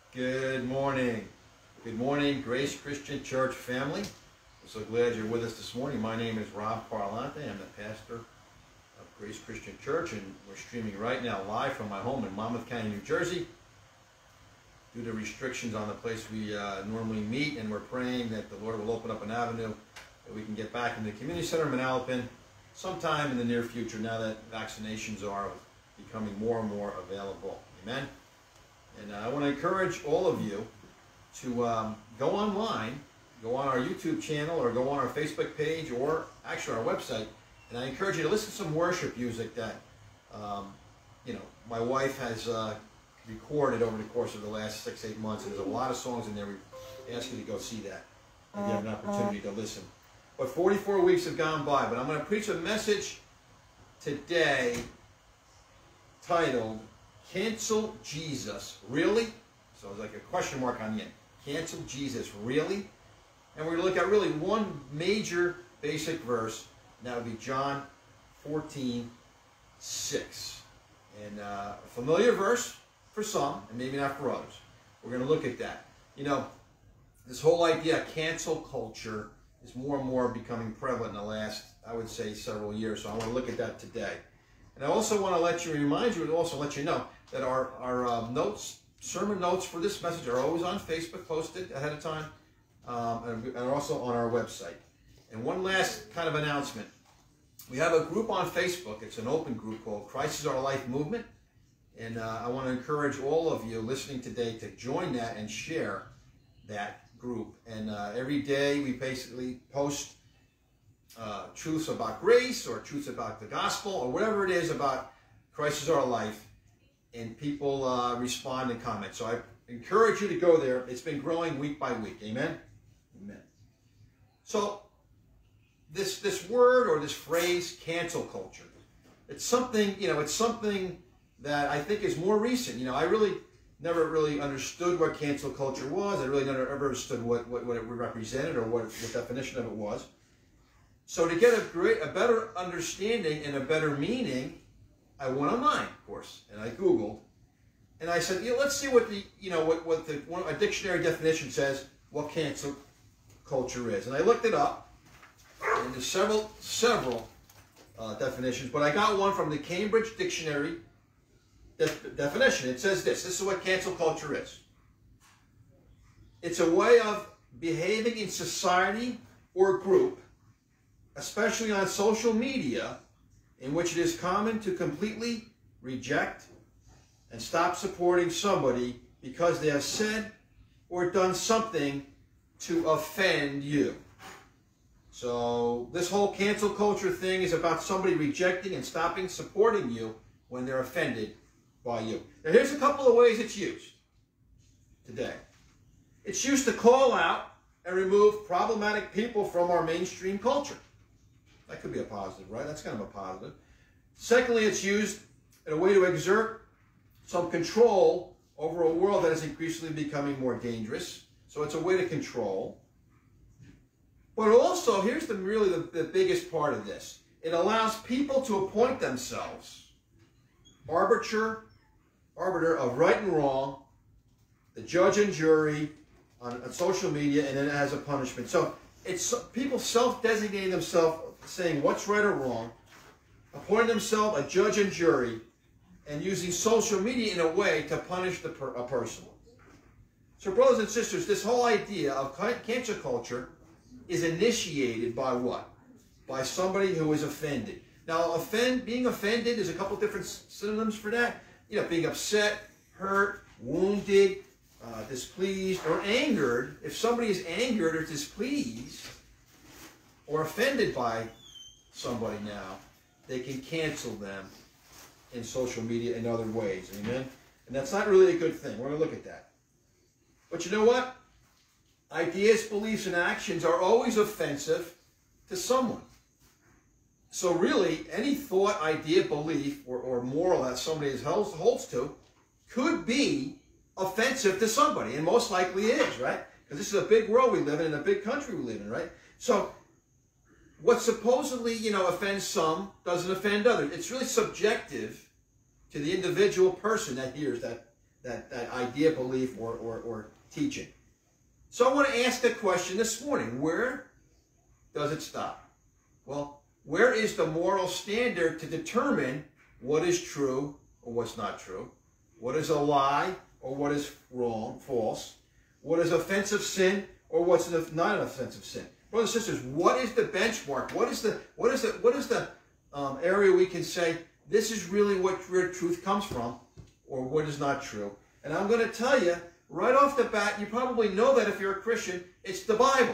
Good morning. Good morning, Grace Christian Church family. I'm so glad you're with us this morning. My name is Rob Parlante. I'm the pastor of Grace Christian Church, and we're streaming right now live from my home in Monmouth County, New Jersey. Due to restrictions on the place we normally meet, and we're praying that the Lord will open up an avenue that we can get back in the community center in Manalapan sometime in the near future, now that vaccinations are becoming more and more available. Amen. And I want to encourage all of you to go online, go on our YouTube channel, or go on our Facebook page, or actually our website. And I encourage you to listen to some worship music that, my wife has recorded over the course of the last 6-8 months. And there's a lot of songs in there. We ask you to go see that if you have an opportunity to listen. But 44 weeks have gone by. But I'm going to preach a message today titled, Cancel Jesus, Really? So it's like a question mark on the end. Cancel Jesus, Really? And we're going to look at really one major basic verse, and that would be John 14:6. And a familiar verse for some, and maybe not for others. We're going to look at that. You know, this whole idea of cancel culture is more and more becoming prevalent in the last, I would say, several years. So I want to look at that today. And I also want to remind you, and also let you know that our notes, sermon notes for this message are always on Facebook, posted ahead of time, and also on our website. And one last kind of announcement. We have a group on Facebook. It's an open group called Christ is Our Life Movement. And I want to encourage all of you listening today to join that and share that group. And every day we basically post truths about grace, or truths about the gospel, or whatever it is about Christ is Our Life, and people respond and comment. So I encourage you to go there. It's been growing week by week. Amen? Amen. So this word, or this phrase, cancel culture, it's something, it's something that I think is more recent. I really never really understood what cancel culture was. I really never ever understood what it represented, or what definition of it was. So to get a better understanding and a better meaning, I went online, of course, and I Googled, and I said, let's see what a dictionary definition says what cancel culture is. And I looked it up, and there's several definitions, but I got one from the Cambridge Dictionary definition. It says this. This is what cancel culture is. It's a way of behaving in society or group, especially on social media, in which it is common to completely reject and stop supporting somebody because they have said or done something to offend you. So this whole cancel culture thing is about somebody rejecting and stopping supporting you when they're offended by you. Now here's a couple of ways it's used today. It's used to call out and remove problematic people from our mainstream culture. That could be a positive, right? That's kind of a positive. Secondly, it's used in a way to exert some control over a world that is increasingly becoming more dangerous. So it's a way to control. But also, here's the biggest part of this. It allows people to appoint themselves arbiter of right and wrong, the judge and jury on social media, and then it has a punishment. So it's people self-designating themselves, saying what's right or wrong, appointing themselves a judge and jury, and using social media in a way to punish a person. So brothers and sisters, this whole idea of cancel culture is initiated by what? By somebody who is offended. Now, being offended is a couple different synonyms for that. Being upset, hurt, wounded, displeased, or angered. If somebody is angered or displeased or offended by somebody now, they can cancel them in social media in other ways. Amen? And that's not really a good thing. We're going to look at that. But you know what? Ideas, beliefs, and actions are always offensive to someone. So really, any thought, idea, belief, or moral that somebody holds to could be offensive to somebody, and most likely is, right? Because this is a big world we live in, and a big country we live in, right? So what supposedly, offends some doesn't offend others. It's really subjective to the individual person that hears that idea, belief, or teaching. So I want to ask the question this morning, where does it stop? Well, where is the moral standard to determine what is true or what's not true? What is a lie or what is wrong, false? What is offensive sin or what's not an offensive sin? Brothers and sisters, what is the benchmark? What is the area we can say this is really where truth comes from, or what is not true? And I'm going to tell you right off the bat, you probably know that if you're a Christian, it's the Bible.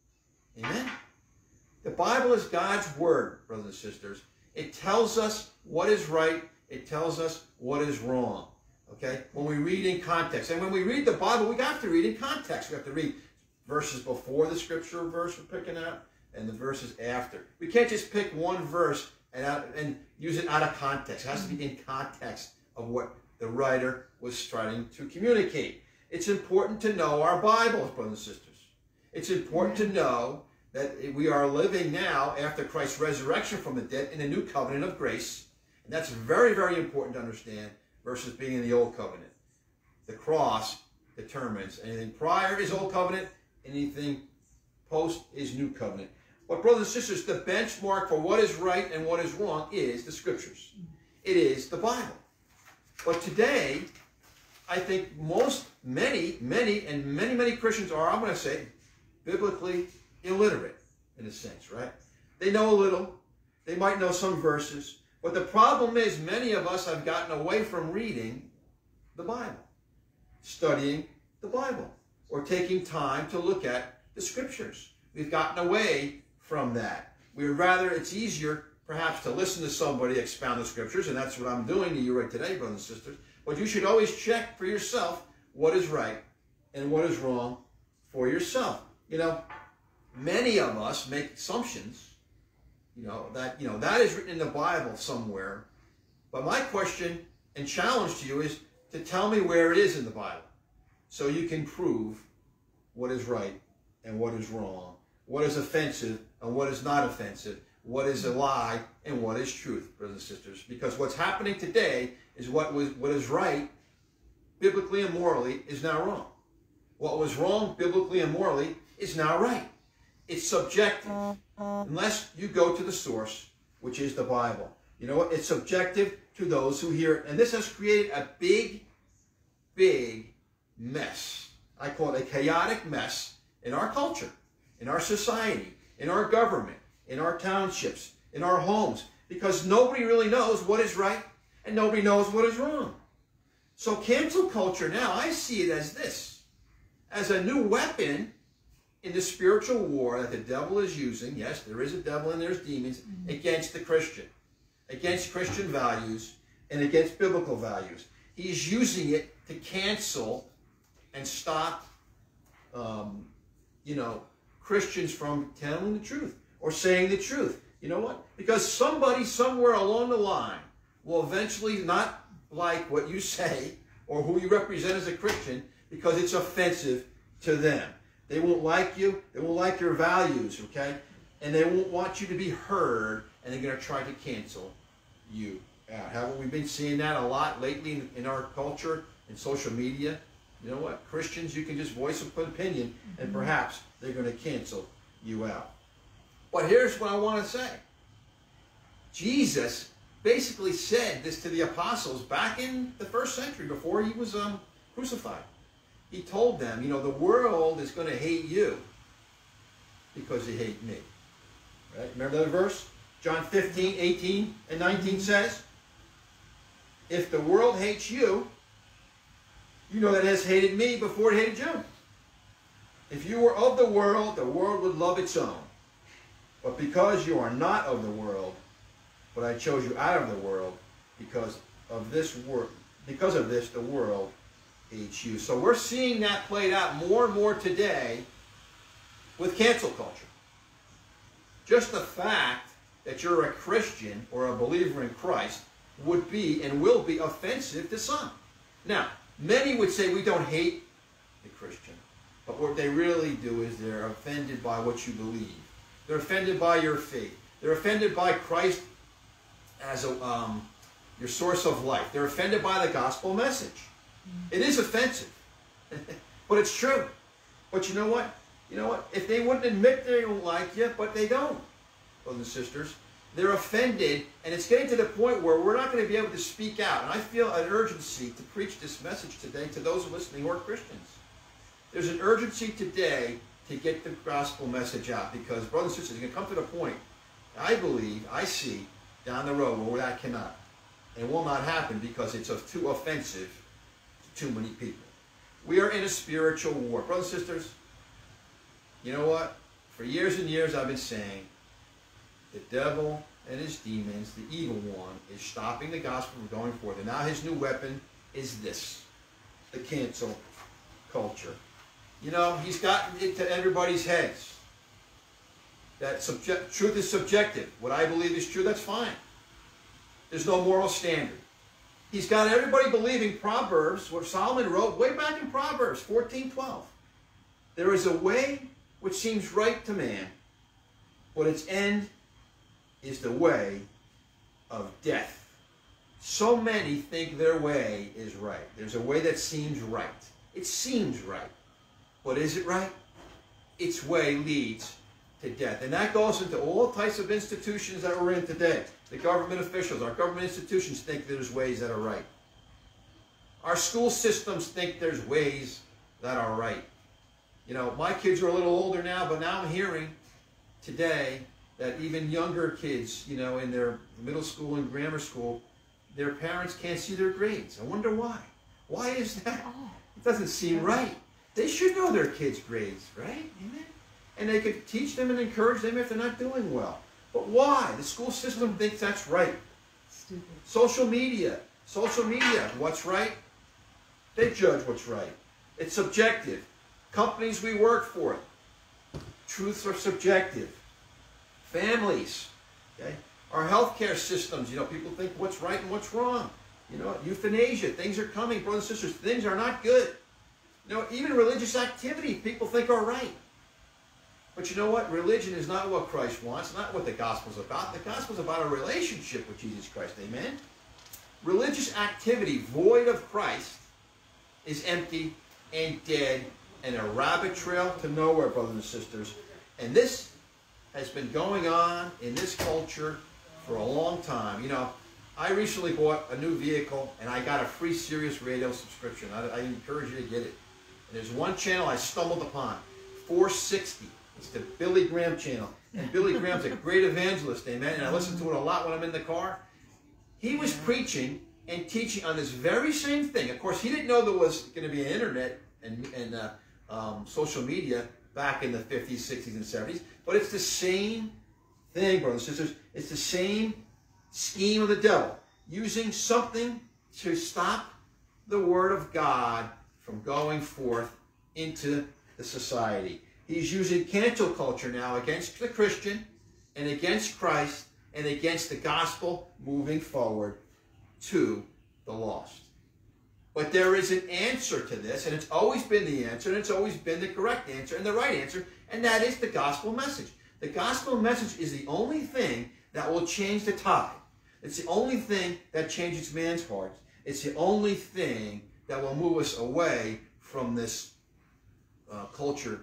Amen? The Bible is God's word, brothers and sisters. It tells us what is right. It tells us what is wrong. Okay? When we read in context. And when we read the Bible, we have to read in context. We have to read verses before the scripture verse we're picking out and the verses after. We can't just pick one verse and use it out of context. It has to be in context of what the writer was trying to communicate. It's important to know our Bibles, brothers and sisters. It's important to know that we are living now after Christ's resurrection from the dead in a new covenant of grace. And that's very, very important to understand versus being in the old covenant. The cross determines. Anything prior is old covenant. Anything post is new covenant. But brothers and sisters, the benchmark for what is right and what is wrong is the scriptures. It is the Bible. But today, I think many Christians are, I'm going to say, biblically illiterate in a sense, right? They know a little. They might know some verses. But the problem is many of us have gotten away from reading the Bible, studying the Bible, or taking time to look at the scriptures. We've gotten away from that. We would rather, it's easier perhaps to listen to somebody expound the scriptures, and that's what I'm doing to you right today, brothers and sisters. But you should always check for yourself what is right and what is wrong for yourself. You know, many of us make assumptions, that is written in the Bible somewhere. But my question and challenge to you is to tell me where it is in the Bible so you can prove what is right and what is wrong, what is offensive and what is not offensive, what is a lie and what is truth, brothers and sisters. Because what's happening today is what is right biblically and morally is now wrong. What was wrong biblically and morally is now right. It's subjective unless you go to the source, which is the Bible. You know what? It's subjective to those who hear it. And this has created a big, big mess. I call it a chaotic mess in our culture, in our society, in our government, in our townships, in our homes, because nobody really knows what is right and nobody knows what is wrong. So cancel culture now, I see it as this, as a new weapon in the spiritual war that the devil is using. Yes, there is a devil and there's demons against the Christian, against Christian values and against biblical values. He's using it to cancel and stop, Christians from telling the truth or saying the truth. You know what? Because somebody somewhere along the line will eventually not like what you say or who you represent as a Christian because it's offensive to them. They won't like you. They won't like your values, okay? And they won't want you to be heard, and they're going to try to cancel you out. Haven't we been seeing that a lot lately in our culture, in social media? You know what? Christians, you can just voice an opinion, and perhaps they're going to cancel you out. But here's what I want to say. Jesus basically said this to the apostles back in the first century before he was crucified. He told them, the world is going to hate you because they hate me. Right? Remember that verse? John 15, 18, and 19 says, if the world hates you, you know that it has hated me before it hated you. If you were of the world would love its own. But because you are not of the world, but I chose you out of the world, because of this, the world hates you. So we're seeing that played out more and more today with cancel culture. Just the fact that you're a Christian or a believer in Christ would be and will be offensive to some. Now, many would say we don't hate the Christian, but what they really do is they're offended by what you believe. They're offended by your faith. They're offended by Christ as your source of life. They're offended by the gospel message. It is offensive, but it's true. But you know what? You know what? If they wouldn't admit they don't like you, but they don't, brothers and sisters, they're offended, and it's getting to the point where we're not going to be able to speak out. And I feel an urgency to preach this message today to those listening who are Christians. There's an urgency today to get the gospel message out, because, brothers and sisters, it's going to come to the point, I believe, I see, down the road where that cannot and will not happen because it's too offensive to too many people. We are in a spiritual war. Brothers and sisters, you know what? For years and years I've been saying the devil and his demons, the evil one, is stopping the gospel from going forth. And now his new weapon is this, the cancel culture. You know, he's gotten into everybody's heads that truth is subjective. What I believe is true, that's fine. There's no moral standard. He's got everybody believing Proverbs, what Solomon wrote way back in Proverbs 14:12. There is a way which seems right to man, but its end is the way of death. So many think their way is right. There's a way that seems right. It seems right. But is it right? Its way leads to death. And that goes into all types of institutions that we're in today. The government officials, our government institutions think there's ways that are right. Our school systems think there's ways that are right. You know, my kids are a little older now, but now I'm hearing today that even younger kids, you know, in their middle school and grammar school, their parents can't see their grades. I wonder why. Why is that? It doesn't seem right. They should know their kids' grades, right? Amen. And they could teach them and encourage them if they're not doing well. But why? The school system thinks that's right. Stupid. Social media, what's right? They judge what's right. It's subjective. Companies we work for, truths are subjective. Families, okay? Our healthcare systems, you know, people think what's right and what's wrong. You know, euthanasia, things are coming, brothers and sisters, things are not good. You know, even religious activity, people think are right. But you know what? Religion is not what Christ wants, not what the gospel's about. The gospel's about a relationship with Jesus Christ, amen? Religious activity void of Christ is empty and dead and a rabbit trail to nowhere, brothers and sisters. And this has been going on in this culture for a long time. You know, I recently bought a new vehicle and I got a free Sirius radio subscription. I encourage you to get it. And there's one channel I stumbled upon, 460. It's the Billy Graham channel. And Billy Graham's a great evangelist, amen? And I listen to it a lot when I'm in the car. He was preaching and teaching on this very same thing. Of course, he didn't know there was going to be an internet and social media back in the 50s, 60s, and 70s. But it's the same thing, brothers and sisters. It's the same scheme of the devil, using something to stop the word of God from going forth into the society. He's using cancel culture now against the Christian and against Christ and against the gospel moving forward to the lost. But there is an answer to this, and it's always been the answer, and it's always been the correct answer and the right answer, and that is the gospel message. The gospel message is the only thing that will change the tide. It's the only thing that changes man's heart. It's the only thing that will move us away from this culture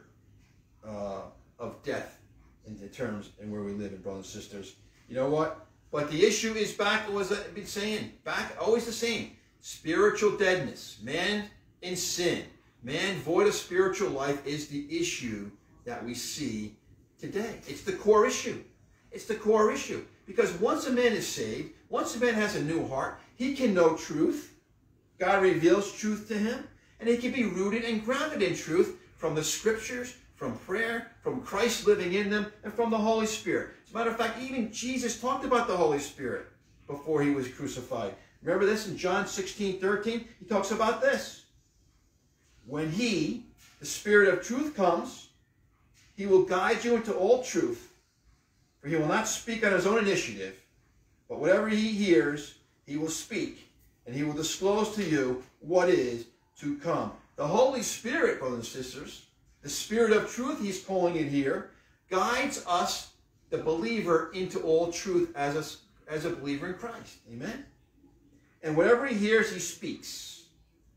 of death in the terms and where we live in, brothers and sisters. You know what? But the issue is back, as I've been saying, back always the same. Spiritual deadness. Man in sin. Man void of spiritual life is the issue that we see today. It's the core issue. It's the core issue. Because once a man is saved, once a man has a new heart, he can know truth. God reveals truth to him. And he can be rooted and grounded in truth from the scriptures, from prayer, from Christ living in them, and from the Holy Spirit. As a matter of fact, even Jesus talked about the Holy Spirit before he was crucified. Remember this in John 16:13? He talks about this. When he, the Spirit of truth, comes, he will guide you into all truth, for he will not speak on his own initiative, but whatever he hears, he will speak, and he will disclose to you what is to come. The Holy Spirit, brothers and sisters, the Spirit of truth, he's calling it here, guides us, the believer, into all truth as a believer in Christ. Amen? And whatever he hears, he speaks.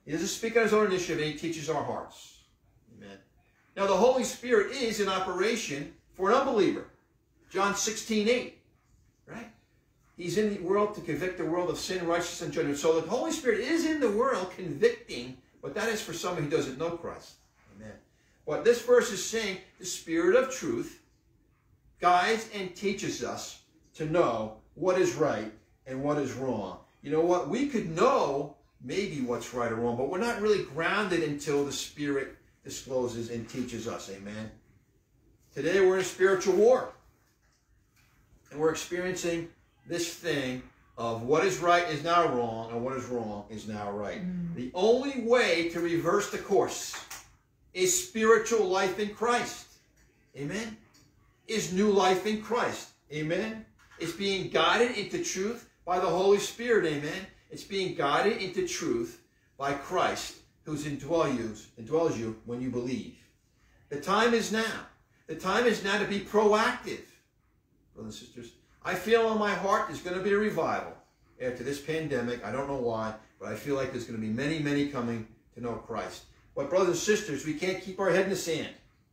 He doesn't speak on his own initiative, and he teaches our hearts. Amen. Now, the Holy Spirit is in operation for an unbeliever. John 16:8, right? He's in the world to convict the world of sin, righteousness, and judgment. So the Holy Spirit is in the world convicting, but that is for someone who doesn't know Christ. Amen. What this verse is saying, the Spirit of truth guides and teaches us to know what is right and what is wrong. You know what? We could know maybe what's right or wrong, but we're not really grounded until the Spirit discloses and teaches us. Amen. Today we're in a spiritual war. And we're experiencing this thing of what is right is now wrong, and what is wrong is now right. The only way to reverse the course is spiritual life in Christ. Amen. Is new life in Christ. Amen. It's being guided into truth by the Holy Spirit. Amen. It's being guided into truth by Christ, who indwells you when you believe. The time is now. The time is now to be proactive. Brothers and sisters, I feel on my heart there's going to be a revival after this pandemic. I don't know why, but I feel like there's going to be many, many coming to know Christ. But brothers and sisters, we can't keep our head in the sand.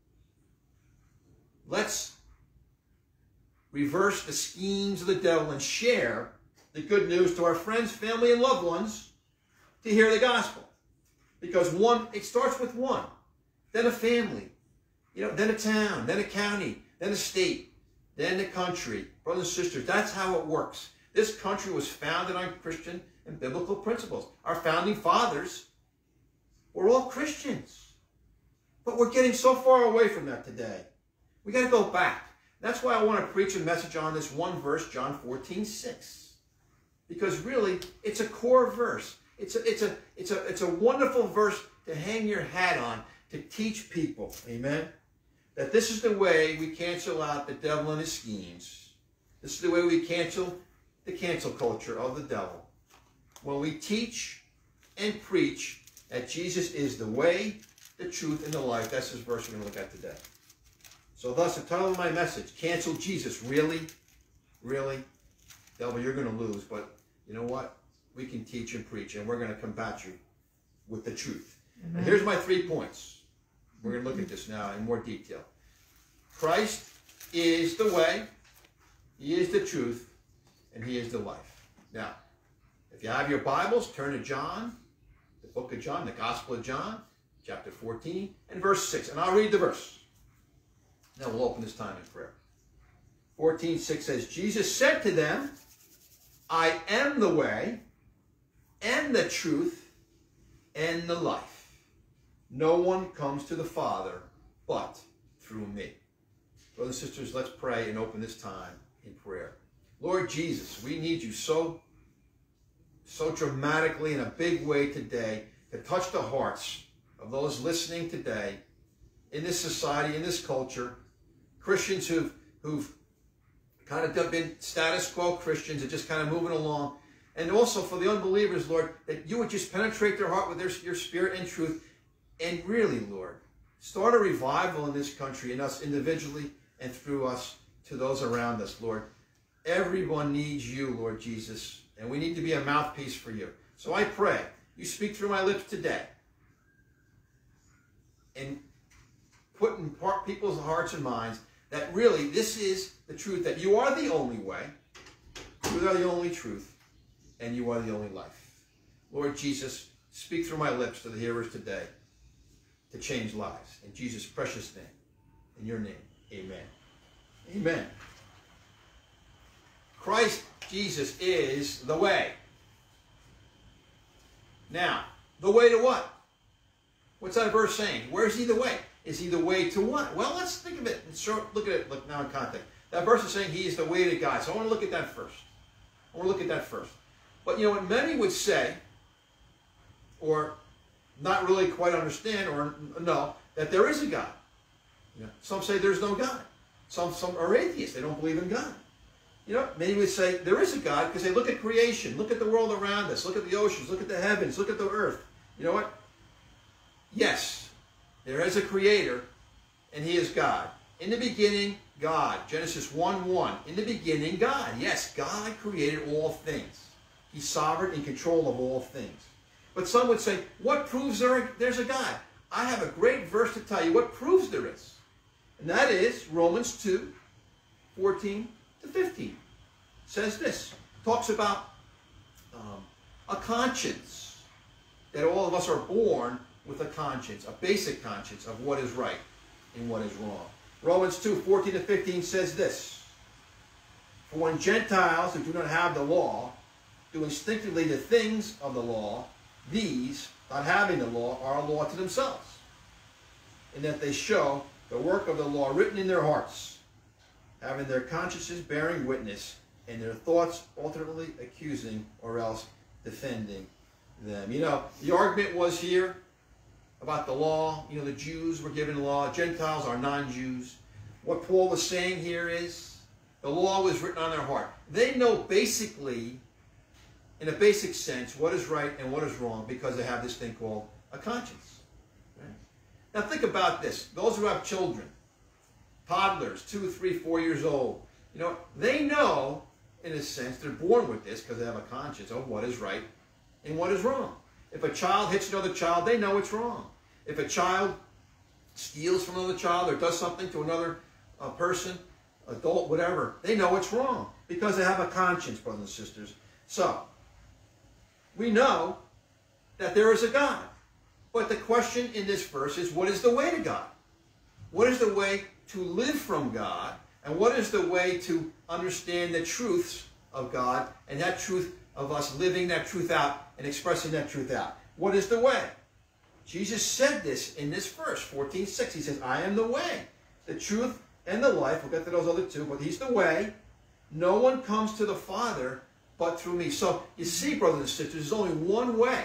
Let's reverse the schemes of the devil and share the good news to our friends, family, and loved ones to hear the gospel. Because it starts with one, then a family, then a town, then a county, then a state, then the country. Brothers and sisters, that's how it works. This country was founded on Christian and biblical principles. Our founding fathers were all Christians. But we're getting so far away from that today. We got to go back. That's why I want to preach a message on this one verse, John 14:6. Because really, it's a core verse. It's a wonderful verse to hang your hat on, to teach people, amen, that this is the way we cancel out the devil and his schemes. This is the way we cancel the cancel culture of the devil. When we teach and preach that Jesus is the way, the truth, and the life. That's this verse we're going to look at today. So thus, the title of my message, Cancel Jesus. Really? Really? Devil, you're going to lose, but you know what? We can teach and preach, and we're going to combat you with the truth. And here's my 3 points. We're going to look at this now in more detail. Christ is the way, he is the truth, and he is the life. Now, if you have your Bibles, turn to John, the book of John, the Gospel of John, chapter 14, and verse 6. And I'll read the verse. Then we'll open this time in prayer. 14:6 says, Jesus said to them, I am the way, and the truth, and the life. No one comes to the Father but through me. Brothers and sisters, let's pray and open this time in prayer. Lord Jesus, we need you so dramatically in a big way today to touch the hearts of those listening today in this society, in this culture, Christians who've kind of been status quo Christians and just kind of moving along. And also for the unbelievers, Lord, that you would just penetrate their heart with your spirit and truth. And really, Lord, start a revival in this country, in us individually and through us to those around us, Lord. Everyone needs you, Lord Jesus, and we need to be a mouthpiece for you. So I pray, you speak through my lips today and put in people's hearts and minds that really this is the truth, that you are the only way, you are the only truth, and you are the only life. Lord Jesus, speak through my lips to the hearers today to change lives. In Jesus' precious name, in your name, amen. Amen. Christ Jesus is the way. Now, the way to what? What's that verse saying? Where is he the way? Is he the way to what? Well, let's think of it and look at it now in context. That verse is saying he is the way to God. So I want to look at that first. But you know what many would say, or not really quite understand, or know, that there is a God. You know, some say there's no God. Some are atheists. They don't believe in God. You know, many would say there is a God because they look at creation, look at the world around us, look at the oceans, look at the heavens, look at the earth. You know what? Yes, there is a creator, and he is God. In the beginning, God. Genesis 1:1. In the beginning, God. Yes, God created all things. He's sovereign in control of all things. But some would say, what proves there's a God? I have a great verse to tell you what proves there is. And that is Romans 2, 14 to 15. It says this. Talks about a conscience. That all of us are born with a conscience, a basic conscience of what is right and what is wrong. Romans 2, 14 to 15 says this. For when Gentiles who do not have the law do instinctively the things of the law, these, not having the law, are a law to themselves, in that they show the work of the law written in their hearts, having their consciences bearing witness, and their thoughts alternately accusing or else defending them. You know, the argument was here about the law. You know, the Jews were given law. Gentiles are non-Jews. What Paul was saying here is the law was written on their heart. They know basically, in a basic sense, what is right and what is wrong because they have this thing called a conscience. Right? Now think about this. Those who have children, toddlers, 2, 3, 4 years old, you know, they know, in a sense, they're born with this because they have a conscience of what is right and what is wrong. If a child hits another child, they know it's wrong. If a child steals from another child or does something to another person, adult, whatever, they know it's wrong because they have a conscience, brothers and sisters. So, we know that there is a God. But the question in this verse is, what is the way to God? What is the way to live from God? And what is the way to understand the truths of God and that truth of us living that truth out and expressing that truth out? What is the way? Jesus said this in this verse, 14:6. He says, I am the way, the truth, and the life. We'll get to those other two, but he's the way. No one comes to the Father but through me. So, you see, brothers and sisters, there's only one way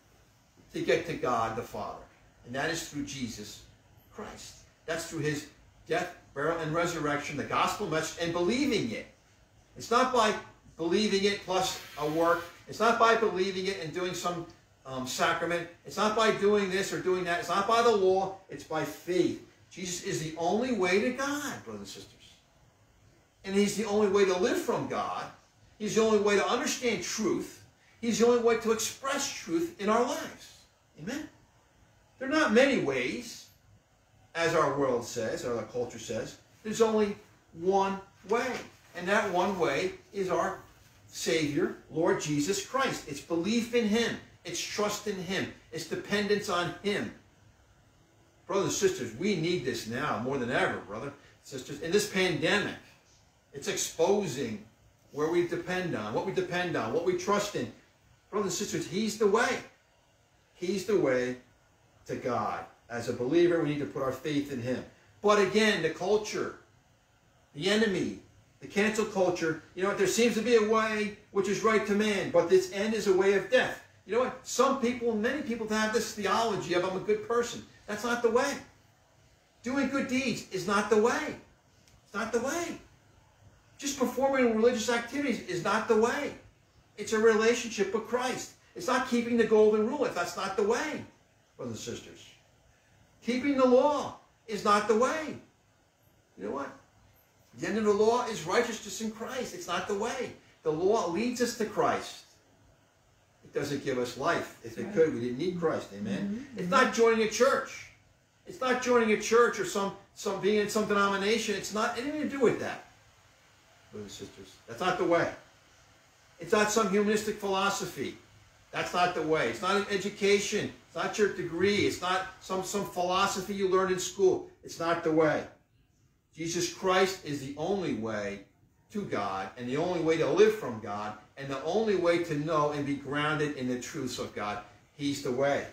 to get to God the Father, and that is through Jesus Christ. That's through his death, burial, and resurrection, the gospel message, and believing it. It's not by believing it plus a work. It's not by believing it and doing some sacrament. It's not by doing this or doing that. It's not by the law. It's by faith. Jesus is the only way to God, brothers and sisters. And he's the only way to live from God. He's the only way to understand truth. He's the only way to express truth in our lives. Amen? There are not many ways, as our world says, or our culture says. There's only one way. And that one way is our Savior, Lord Jesus Christ. It's belief in him. It's trust in him. It's dependence on him. Brothers and sisters, we need this now more than ever, brothers and sisters. In this pandemic, it's exposing where we depend on, what we depend on, what we trust in. Brothers and sisters, he's the way. He's the way to God. As a believer, we need to put our faith in him. But again, the culture, the enemy, the cancel culture, you know what, there seems to be a way which is right to man, but this end is a way of death. You know what, some people, many people have this theology of I'm a good person. That's not the way. Doing good deeds is not the way. It's not the way. Just performing religious activities is not the way. It's a relationship with Christ. It's not keeping the golden rule. That's not the way, brothers and sisters. Keeping the law is not the way. You know what? The end of the law is righteousness in Christ. It's not the way. The law leads us to Christ. It doesn't give us life. If it could, we didn't need Christ. Amen? It's not joining a church. It's not joining a church or some being in some denomination. It's not anything to do with that. Brothers and sisters, that's not the way. It's not some humanistic philosophy. That's not the way. It's not an education. It's not your degree. It's not some philosophy you learned in school. It's not the way. Jesus Christ is the only way to God and the only way to live from God and the only way to know and be grounded in the truths of God. He's the way.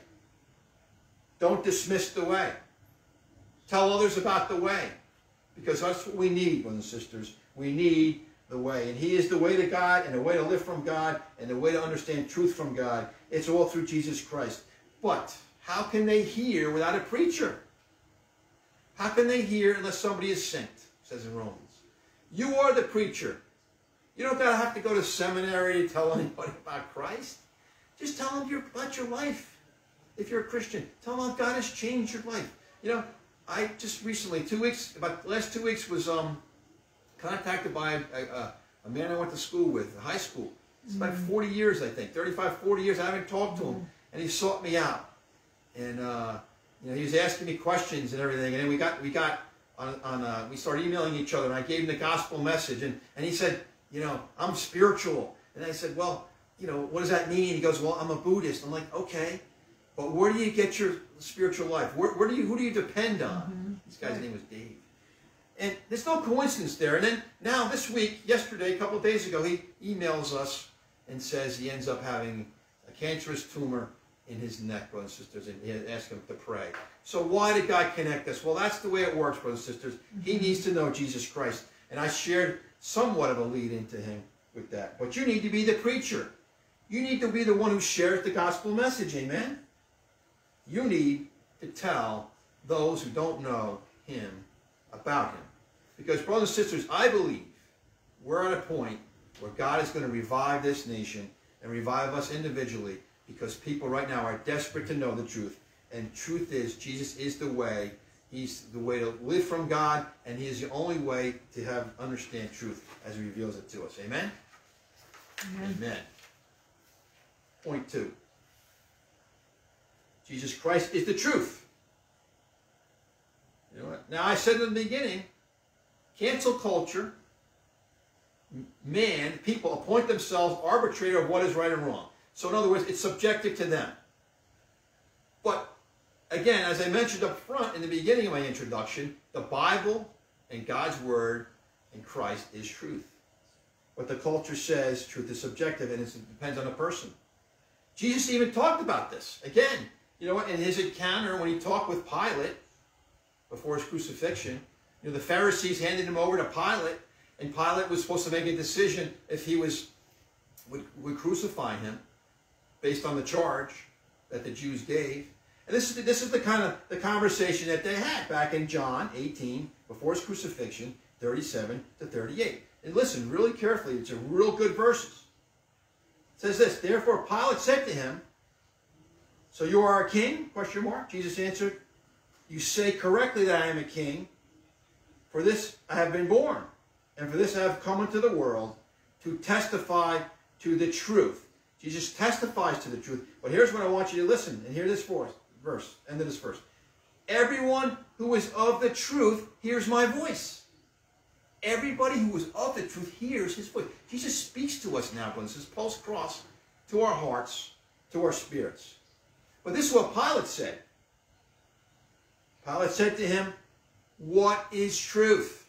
Don't dismiss the way. Tell others about the way, because that's what we need, brothers and sisters. We need the way. And he is the way to God and the way to live from God and the way to understand truth from God. It's all through Jesus Christ. But how can they hear without a preacher? How can they hear unless somebody is sent? It says in Romans. You are the preacher. You don't have to go to seminary to tell anybody about Christ. Just tell them about your life. If you're a Christian, tell them how God has changed your life. You know, I just recently, about the last 2 weeks, was contacted by a man I went to school with, high school. It's about 40 years, I think, 35, 40 years. I haven't talked to him. and he sought me out. And he was asking me questions and everything. And then we started emailing each other, and I gave him the gospel message. And he said, I'm spiritual. And I said, well, what does that mean? He goes, well, I'm a Buddhist. I'm like, okay, but where do you get your spiritual life? Who do you depend on? Mm-hmm. This guy's name was Dave. And there's no coincidence there. And then now this week, yesterday, a couple of days ago, he emails us and says he ends up having a cancerous tumor in his neck, brothers and sisters, and he asked him to pray. So why did God connect us? Well, that's the way it works, brothers and sisters. He needs to know Jesus Christ. And I shared somewhat of a lead into him with that. But you need to be the preacher. You need to be the one who shares the gospel message, amen? You need to tell those who don't know him about him. Because, brothers and sisters, I believe we're at a point where God is going to revive this nation and revive us individually, because people right now are desperate to know the truth. And truth is, Jesus is the way. He's the way to live from God, and he is the only way to understand truth as he reveals it to us. Amen? Amen. Amen. Point 2. Jesus Christ is the truth. You know what? Now, I said in the beginning, cancel culture, people appoint themselves arbitrator of what is right and wrong. So in other words, it's subjective to them. But again, as I mentioned up front in the beginning of my introduction, the Bible and God's Word and Christ is truth. But the culture says truth is subjective, and it depends on the person. Jesus even talked about this. Again, in his encounter when he talked with Pilate before his crucifixion, the Pharisees handed him over to Pilate, and Pilate was supposed to make a decision if he would crucify him based on the charge that the Jews gave. And this is the kind of the conversation that they had back in John 18, before his crucifixion, 37 to 38. And listen really carefully, it's a real good verses. It says this, therefore Pilate said to him, so you are a king? ? Jesus answered, you say correctly that I am a king. For this I have been born, and for this I have come into the world, to testify to the truth. Jesus testifies to the truth. But here's what I want you to listen, and hear this verse, end of this verse. Everyone who is of the truth hears my voice. Everybody who is of the truth hears his voice. Jesus speaks to us now, brothers. This is post-cross, to our hearts, to our spirits. But this is what Pilate said. Pilate said to him, what is truth?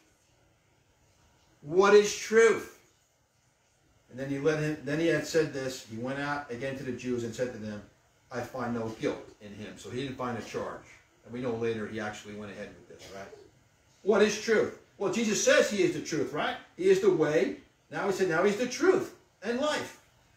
What is truth? And then he had said this, he went out again to the Jews and said to them, I find no guilt in him. So he didn't find a charge. And we know later he actually went ahead with this, right? What is truth? Well, Jesus says he is the truth, right? He is the way. Now he's the truth and life.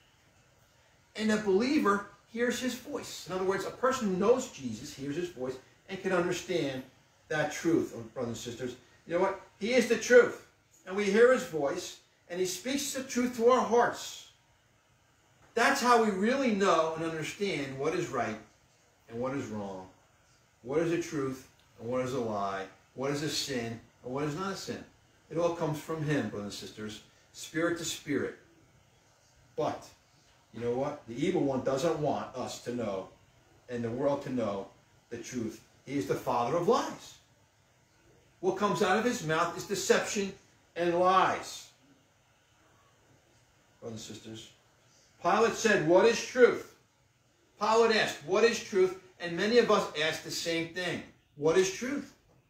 And the believer hears his voice. In other words, a person who knows Jesus hears his voice and can understand that truth, brothers and sisters. You know what? He is the truth. And we hear his voice, and he speaks the truth to our hearts. That's how we really know and understand what is right and what is wrong. What is a truth and what is a lie. What is a sin and what is not a sin. It all comes from him, brothers and sisters, spirit to spirit. But, you know what? The evil one doesn't want us to know and the world to know the truth. He is the father of lies. What comes out of his mouth is deception and lies. Brothers and sisters, Pilate said, what is truth? Pilate asked, what is truth? And many of us ask the same thing. What is truth?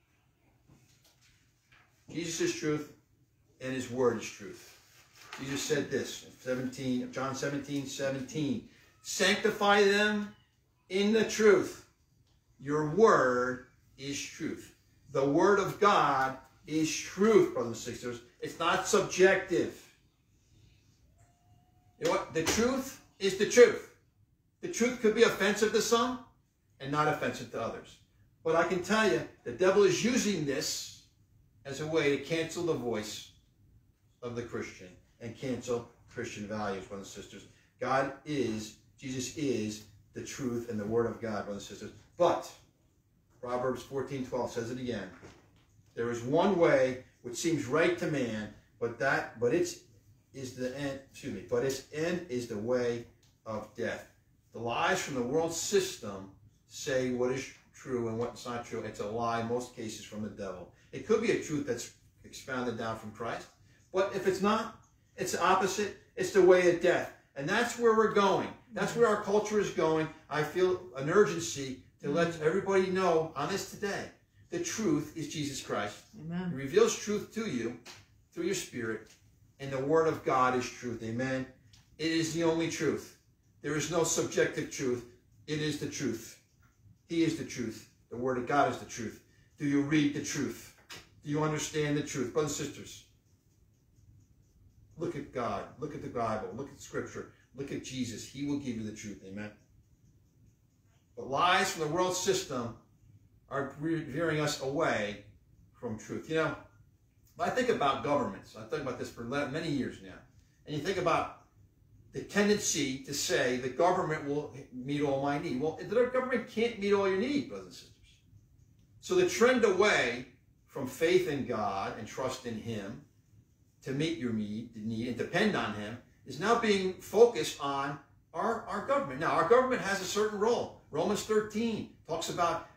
Jesus is truth, and his word is truth. Jesus said this in John 17:17. Sanctify them in the truth. Your word is truth. The word of God is truth, brothers and sisters. It's not subjective. You know what? The truth is the truth. The truth could be offensive to some and not offensive to others. But I can tell you, the devil is using this as a way to cancel the voice of the Christian and cancel Christian values, brothers and sisters. Jesus is the truth and the word of God, brothers and sisters. But Proverbs 14:12 says it again. There is one way which seems right to man, but its end is the way of death. The lies from the world system say what is true and what's not true. It's a lie in most cases from the devil. It could be a truth that's expounded down from Christ. But if it's not, it's the opposite. It's the way of death. And that's where we're going. That's where our culture is going. I feel an urgency to let everybody know on this today. The truth is Jesus Christ. Amen. He reveals truth to you through your spirit. And the Word of God is truth. Amen. It is the only truth. There is no subjective truth. It is the truth. He is the truth. The Word of God is the truth. Do you read the truth? Do you understand the truth? Brothers and sisters, look at God. Look at the Bible. Look at Scripture. Look at Jesus. He will give you the truth. Amen. But lies from the world system are veering us away from truth. You know, I think about governments. I think about this for many years now. And you think about the tendency to say the government will meet all my needs. Well, the government can't meet all your needs, brothers and sisters. So the trend away from faith in God and trust in Him to meet your need and depend on Him is now being focused on our government. Now, our government has a certain role. Romans 13 talks about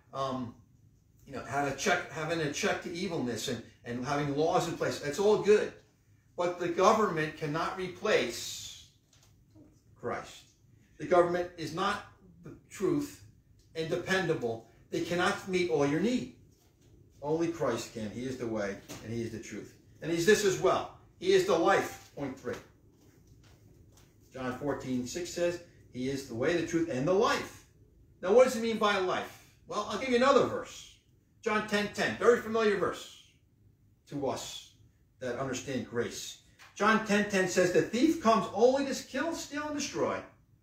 having a check to evilness and having laws in place. That's all good. But the government cannot replace Christ. The government is not the truth and dependable. They cannot meet all your need. Only Christ can. He is the way and He is the truth. And He's this as well. He is the life. Point 3. John 14:6 says, He is the way, the truth, and the life. Now, what does it mean by life? Well, I'll give you another verse. John 10:10, very familiar verse to us that understand grace. John 10:10 says, the thief comes only to kill, steal, and destroy.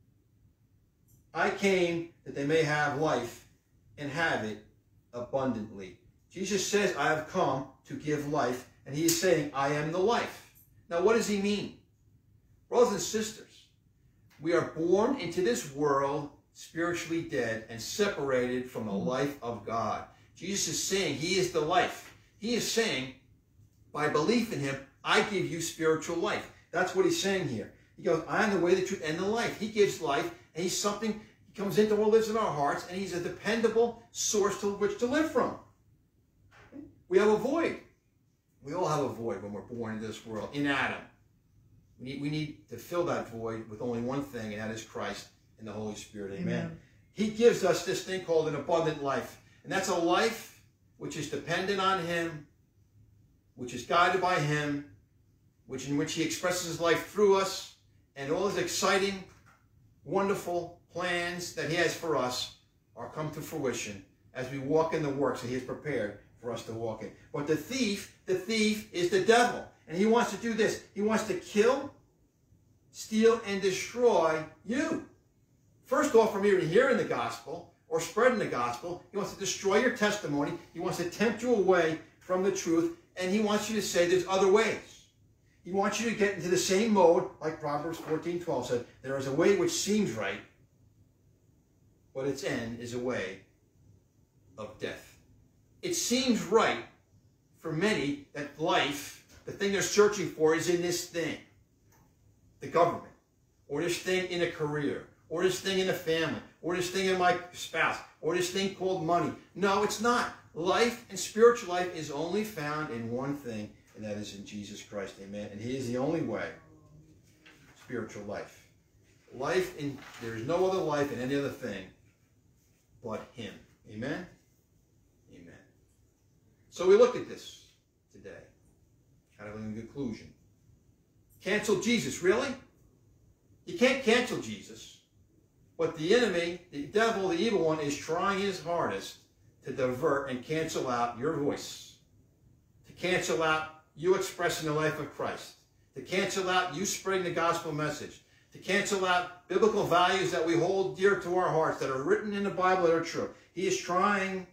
I came that they may have life and have it abundantly. Jesus says, I have come to give life, and He is saying, I am the life. Now, what does He mean? Brothers and sisters, we are born into this world spiritually dead and separated from the life of God. Jesus is saying He is the life. He is saying, by belief in Him, I give you spiritual life. That's what He's saying here. He goes, I am the way, the truth, and the life. He gives life, and He's something, He comes into what lives in our hearts, and He's a dependable source to which to live from. We have a void. We all have a void when we're born into this world, in Adam. We need to fill that void with only one thing, and that is Christ and the Holy Spirit. Amen. Amen. He gives us this thing called an abundant life. And that's a life which is dependent on Him, which is guided by Him, in which He expresses His life through us, and all His exciting, wonderful plans that He has for us are come to fruition as we walk in the works that He has prepared for us to walk in. But the thief is the devil. And he wants to do this. He wants to kill, steal, and destroy you. First off, from even hearing the gospel or spreading the gospel, he wants to destroy your testimony. He wants to tempt you away from the truth. And he wants you to say there's other ways. He wants you to get into the same mode, like Proverbs 14:12 said, there is a way which seems right, but its end is a way of death. It seems right for many that life, the thing they're searching for, is in this thing, the government, or this thing in a career, or this thing in a family, or this thing in my spouse, or this thing called money. No, it's not. Life and spiritual life is only found in one thing, and that is in Jesus Christ. Amen. And He is the only way. Spiritual life. There is no other life in any other thing but Him. Amen. Amen. So we look at this today. Kind of in conclusion. Cancel Jesus, really? You can't cancel Jesus. But the enemy, the devil, the evil one, is trying his hardest to divert and cancel out your voice. To cancel out you expressing the life of Christ. To cancel out you spreading the gospel message. To cancel out biblical values that we hold dear to our hearts, that are written in the Bible, that are true. He is trying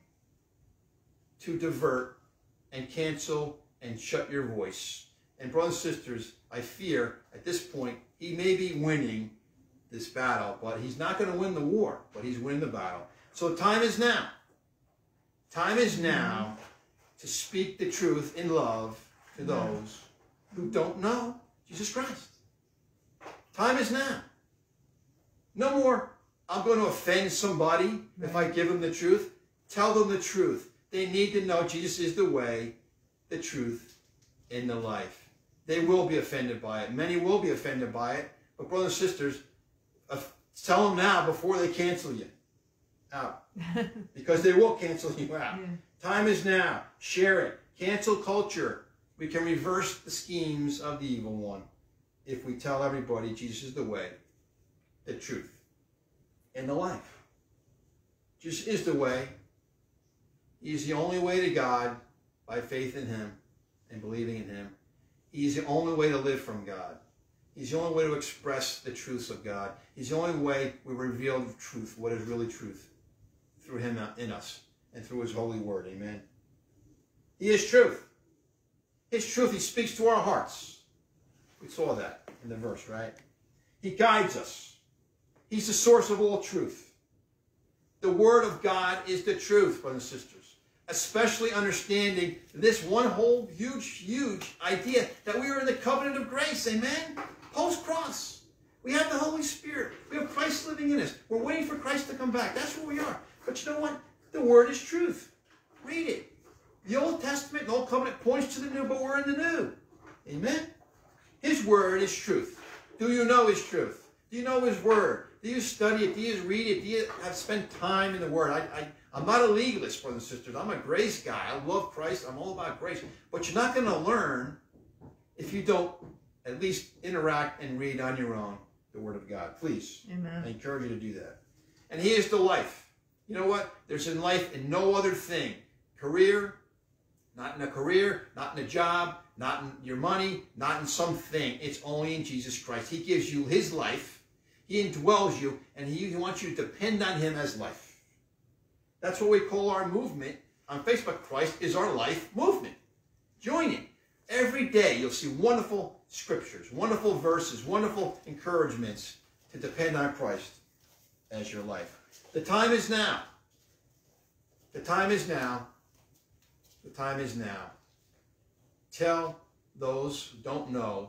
to divert and cancel and shut your voice. And brothers and sisters, I fear at this point he may be winning this battle, but he's not going to win the war, but he's winning the battle. So time is now. Time is now to speak the truth in love to those who don't know Jesus Christ. Time is now. No more I'm going to offend somebody if I give them the truth. Tell them the truth. They need to know Jesus is the way, the truth, and the life. They will be offended by it. Many will be offended by it. But brothers and sisters, tell them now before they cancel you out. Because they will cancel you out. Yeah. Time is now. Share it. Cancel culture. We can reverse the schemes of the evil one if we tell everybody Jesus is the way, the truth, and the life. Jesus is the way. He's the only way to God by faith in him and believing in him. He's the only way to live from God. He's the only way to express the truths of God. He's the only way we reveal the truth, what is really truth, through him in us and through his holy word. Amen. He is truth. His truth, he speaks to our hearts. We saw that in the verse, right? He guides us. He's the source of all truth. The word of God is the truth, brothers and sisters. Especially understanding this one whole huge idea that we are in the covenant of grace. Amen? Post-cross. We have the Holy Spirit. We have Christ living in us. We're waiting for Christ to come back. That's where we are. But you know what? The word is truth. Read it. The Old Testament, the Old Covenant points to the new, but we're in the new. Amen? His word is truth. Do you know his truth? Do you know his word? Do you study it? Do you read it? Do you have spent time in the word? I'm not a legalist, brothers and sisters. I'm a grace guy. I love Christ. I'm all about grace. But you're not going to learn if you don't at least interact and read on your own the word of God. Please. Amen. I encourage you to do that. And he is the life. You know what? There's in life in no other thing. Career, not in a career, not in a job, not in your money, not in something. It's only in Jesus Christ. He gives you his life. He indwells you, and he wants you to depend on him as life. That's what we call our movement on Facebook. Christ is our life movement. Join it. Every day you'll see wonderful scriptures, wonderful verses, wonderful encouragements to depend on Christ as your life. The time is now. The time is now. The time is now. Tell those who don't know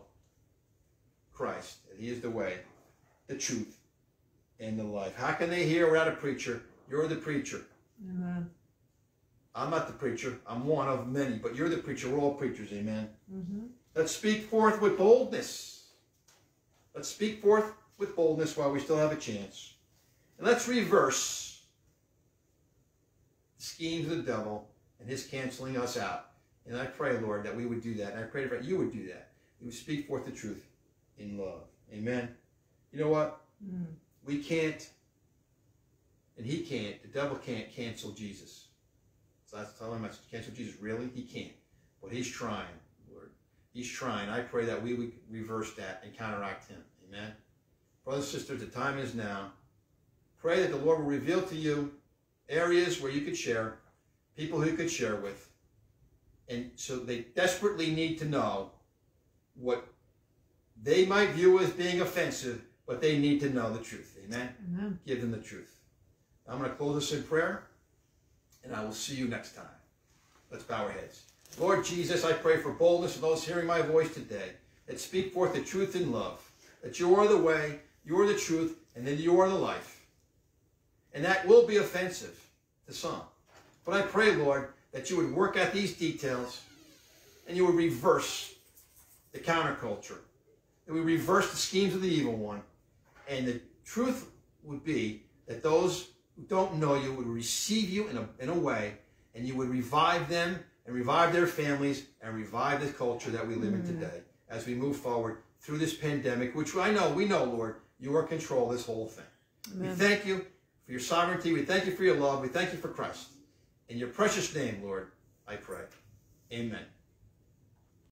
Christ that he is the way, the truth, and the life. How can they hear without a preacher? You're the preacher. Amen. I'm not the preacher. I'm one of many, but you're the preacher. We're all preachers. Amen. Mm-hmm. Let's speak forth with boldness. Let's speak forth with boldness while we still have a chance. And let's reverse the schemes of the devil and his canceling us out. And I pray, Lord, that we would do that. And I pray that you would do that. You would speak forth the truth in love. Amen. You know what? Mm. We can't, and he can't, the devil can't cancel Jesus. So that's telling him I cancel Jesus. Really? He can't. But he's trying, Lord. He's trying. I pray that we would reverse that and counteract him. Amen. Brothers and sisters, the time is now. Pray that the Lord will reveal to you areas where you could share, people who you could share with. And so they desperately need to know what they might view as being offensive, but they need to know the truth. Amen? Amen. Give them the truth. I'm going to close this in prayer, and I will see you next time. Let's bow our heads. Lord Jesus, I pray for boldness of those hearing my voice today, that speak forth the truth in love, that you are the way, you are the truth, and that you are the life. And that will be offensive to some. But I pray, Lord, that you would work out these details and you would reverse the counterculture. That we reverse the schemes of the evil one. And the truth would be that those who don't know you would receive you in a way, and you would revive them and revive their families and revive the culture that we live in today as we move forward through this pandemic, which we know, Lord, you are in control of this whole thing. Amen. We thank you for your sovereignty. We thank you for your love. We thank you for Christ. In your precious name, Lord, I pray. Amen.